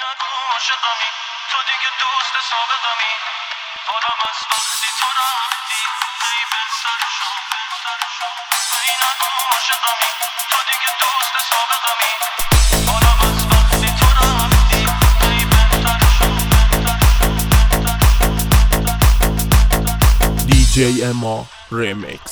نگو عاشقمی، تو دیگه دوست سابقمی. حالم از وقتی تو رفتی ای بهتر شد. ای نگو عاشقمی، تو دیگه دوست سابقمی. حالم از وقتی تو رفتی ای بهتر شد. DJ Ema Remix.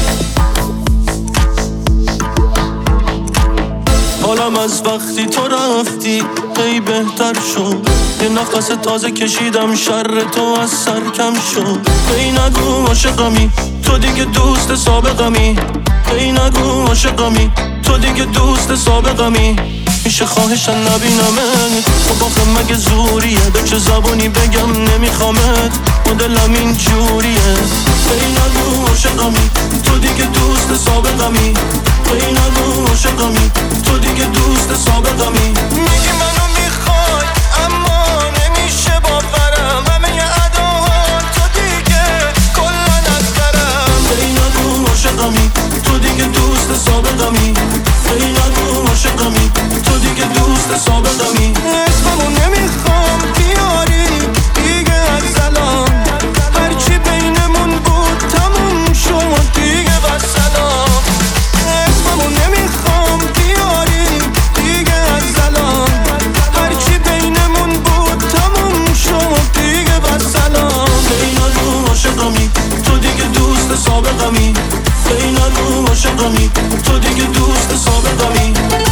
حالم از وقتی تو رفتی ای بهتر شد. یه نفس تازه کشیدم شر تو از سر کم شد. ای نگو عاشقمی، تو دیگه دوست سابقمی. ای نگو عاشقمی، تو دیگه دوست سابقمی. میشه خواهشن نبینمت، خب آخه مگه زوریه؟ به چه زبانی بگم نمیخوامت، مدلم این جوریه. ای نگو عاشقمی، تو دیگه دوست سابقمی. ای نگو عاشقمی، تو دیگه دوست سابقمی. میگی منو میخوای اما نمیشه باورم، همه اداها تو دیگه کلا نظرم. ای نگو عاشقمی، تو دیگه دوست سابقمی. ای نگو عاشقمی، تو دیگه دوست سابقمی. اسممو نمیخوام بیاری دیگه از الان، هرچی بینمون بود تموم شد دیگه والسلام. اسممو نمیخوام بیاری دیگه از الان، هرچی بینمون بود تموم شد دیگه والسلام. ای نگو عاشقمی، تو دیگه دوست سابقمی. ای نگو عاشقمی، تو دیگه دوست سابقمی.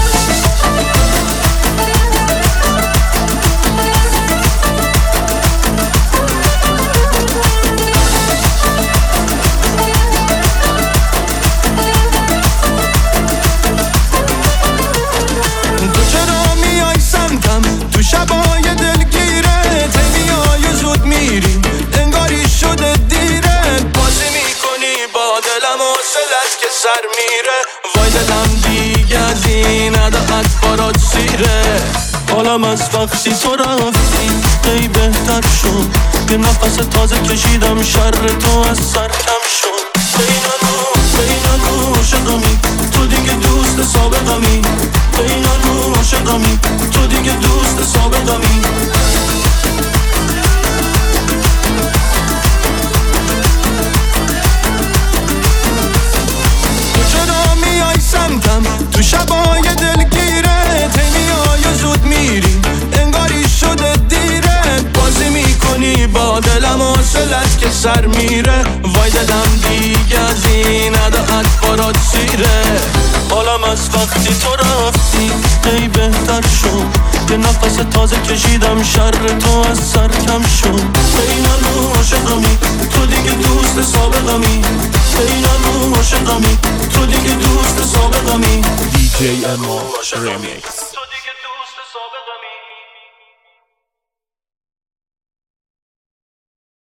شبای دلگیرت میای زود میری، انگاری شده دیرت. بازی میکنی با دلم و حوصلت که سر میره. وای دلم دیگه از این عداعت برات سیره. حالم از وقتی تو رفتی ای بهتر شد. یه نفس تازه کشیدم شر تو از سر کم شد. ای نگو عاشقمی، تو دیگه دوست سابقمی. ای نگو عاشقمی، تو دیگه دوست سابقمی. تو چرا میای سمتم تو شبای دلگیرت؟ میای زود میری، انگاری شده دیرت. بازی میکنی با دلم و حوصلت که سر میره. وای دلم دیگه از این عداعت برات سیره. حالم از وقتی تو رفتی ای بهتر شد. یه نفس تازه کشیدم شر تو از سر کم شد. ای نگو عاشقمی، تو دیگه دوست سابقمی. ای نگو عاشقمی، تو دیگه دوست سابقمی. DJ Ema Remix. تو دیگه دوست سابقمی.